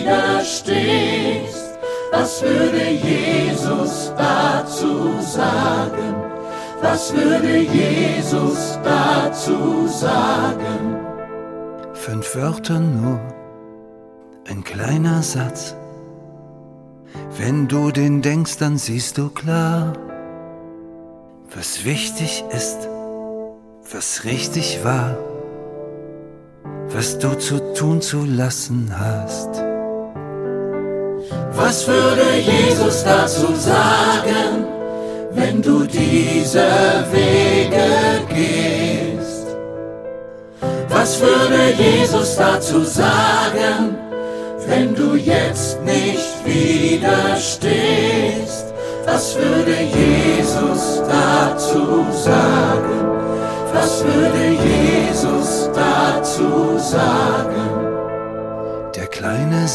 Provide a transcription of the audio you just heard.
widerstehst, was würde Jesus dazu sagen? Was würde Jesus dazu sagen? 5 Wörter nur, ein kleiner Satz. Wenn du den denkst, dann siehst du klar, was wichtig ist, was richtig war, was du zu tun, zu lassen hast. Was würde Jesus dazu sagen, wenn du diese Wege gehst? Was würde Jesus dazu sagen, wenn du jetzt nicht widerstehst? Was würde Jesus dazu sagen? Was würde Jesus dazu sagen? Der kleine